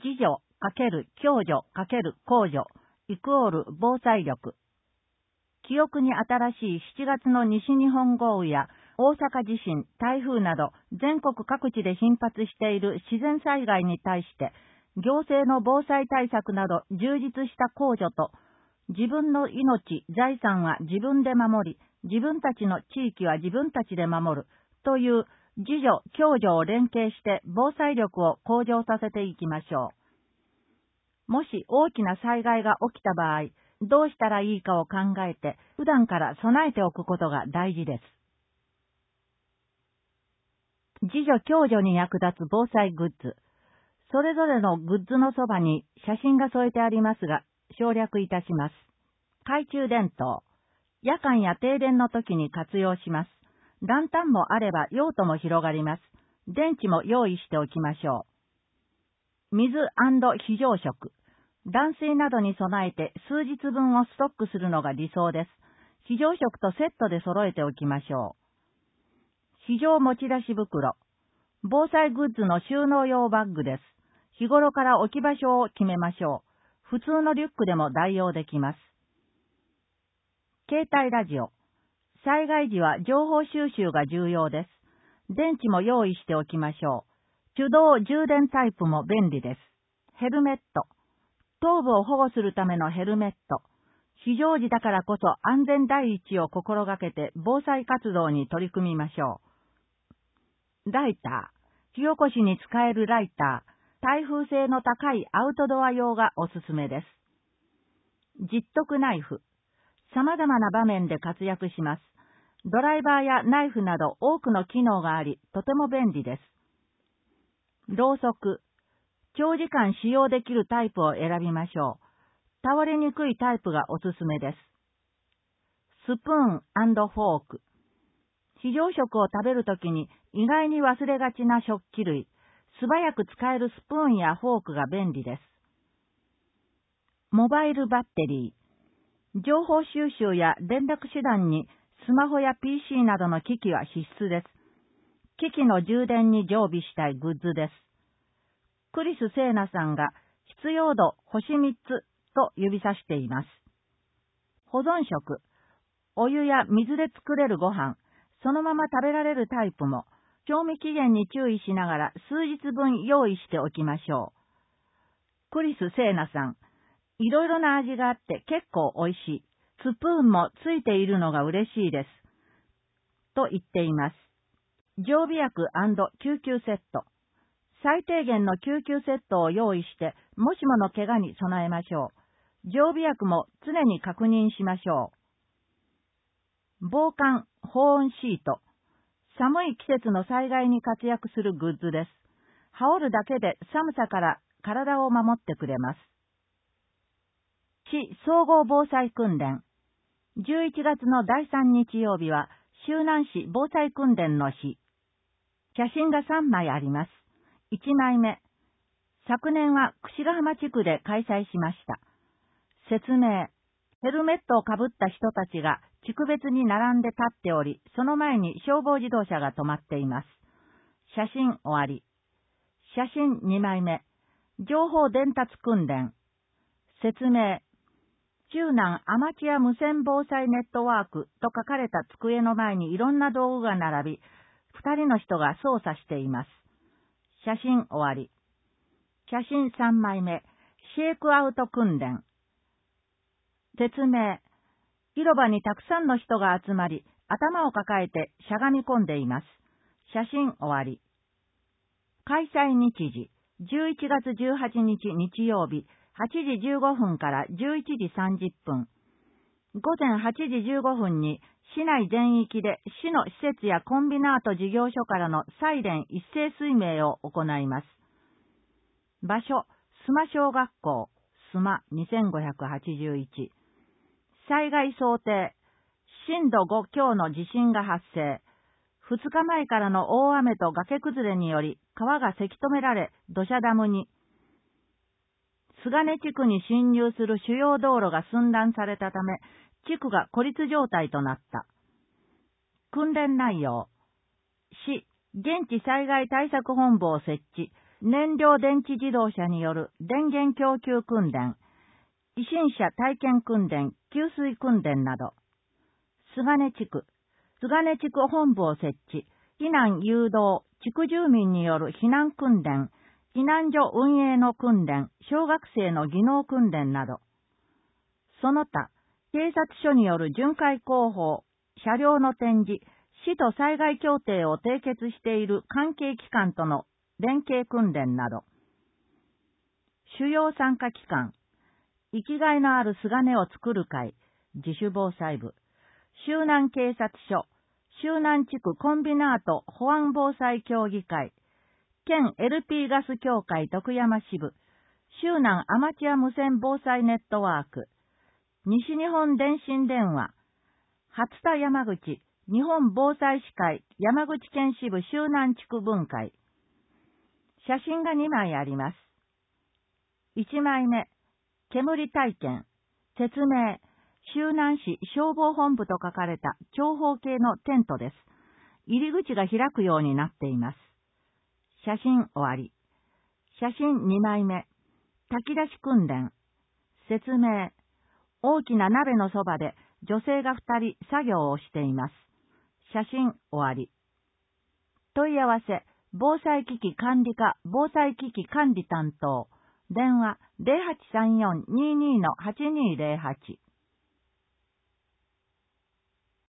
自助×共助×公助イクオール防災力。記憶に新しい7月の西日本豪雨や大阪地震、台風など全国各地で頻発している自然災害に対して行政の防災対策など充実した公助と自分の命、財産は自分で守り、自分たちの地域は自分たちで守るという自助、共助を連携して防災力を向上させていきましょう。もし大きな災害が起きた場合、どうしたらいいかを考えて普段から備えておくことが大事です。自助共助に役立つ防災グッズ。それぞれのグッズのそばに写真が添えてありますが、省略いたします。懐中電灯。夜間や停電の時に活用します。ランタンもあれば用途も広がります。電池も用意しておきましょう。水&非常食。断水などに備えて数日分をストックするのが理想です。非常食とセットで揃えておきましょう。非常持ち出し袋。防災グッズの収納用バッグです。日頃から置き場所を決めましょう。普通のリュックでも代用できます。携帯ラジオ。災害時は情報収集が重要です。電池も用意しておきましょう。手動充電タイプも便利です。ヘルメット。頭部を保護するためのヘルメット。非常時だからこそ安全第一を心がけて防災活動に取り組みましょう。ライター。火起こしに使えるライター。耐風性の高いアウトドア用がおすすめです。十徳ナイフ。様々な場面で活躍します。ドライバーやナイフなど多くの機能があり、とても便利です。ろうそく。長時間使用できるタイプを選びましょう。倒れにくいタイプがおすすめです。スプーン&フォーク。非常食を食べるときに意外に忘れがちな食器類。素早く使えるスプーンやフォークが便利です。モバイルバッテリー。情報収集や連絡手段にスマホや PC などの機器は必須です。機器の充電に常備したいグッズです。クリス・セーナさんが必要度星3つと指さしています。保存食。お湯や水で作れるご飯。そのまま食べられるタイプも、賞味期限に注意しながら数日分用意しておきましょう。クリス・セーナさん。いろいろな味があって結構美味しい。スプーンもついているのが嬉しいです。と言っています。常備薬&救急セット。最低限の救急セットを用意して、もしもの怪我に備えましょう。常備薬も常に確認しましょう。防寒、保温シート。寒い季節の災害に活躍するグッズです。羽織るだけで寒さから体を守ってくれます。市総合防災訓練。11月の第3日曜日は、周南市防災訓練の日。写真が3枚あります。1枚目。昨年は櫛ヶ浜地区で開催しました。説明。ヘルメットをかぶった人たちが地区別に並んで立っており、その前に消防自動車が止まっています。写真終わり。写真2枚目。情報伝達訓練。説明。中南アマチュア無線防災ネットワークと書かれた机の前にいろんな道具が並び、2人の人が操作しています。写真終わり。写真3枚目。シェイクアウト訓練。説明。広場にたくさんの人が集まり、頭を抱えてしゃがみ込んでいます。写真終わり。開催日時。11月18日日曜日。8時15分から11時30分。午前8時15分に市内全域で市の施設やコンビナート事業所からのサイレン一斉水明を行います。場所、須磨小学校、須磨2581。災害想定、震度5強の地震が発生。2日前からの大雨と崖崩れにより川がせき止められ土砂ダムに。菅根地区に侵入する主要道路が寸断されたため、地区が孤立状態となった。訓練内容。市、現地災害対策本部を設置。 燃料電池自動車による電源供給訓練、維新者体験訓練、給水訓練など、菅根地区本部を設置、避難誘導、地区住民による避難訓練、避難所運営の訓練、小学生の技能訓練など、その他、警察署による巡回広報、車両の展示、市と災害協定を締結している関係機関との連携訓練など、主要参加機関、生きがいのある菅根を作る会、自主防災部、周南警察署、周南地区コンビナート保安防災協議会、県 LP ガス協会徳山支部、周南アマチュア無線防災ネットワーク、西日本電信電話、初田山口日本防災士会山口県支部周南地区分会。写真が2枚あります。1枚目、煙体験、説明、周南市消防本部と書かれた長方形のテントです。入り口が開くようになっています。写真終わり。写真2枚目、炊き出し訓練、説明、大きな鍋のそばで女性が2人作業をしています。写真終わり。問い合わせ、防災機器管理課防災機器管理担当、電話 0834-22-8208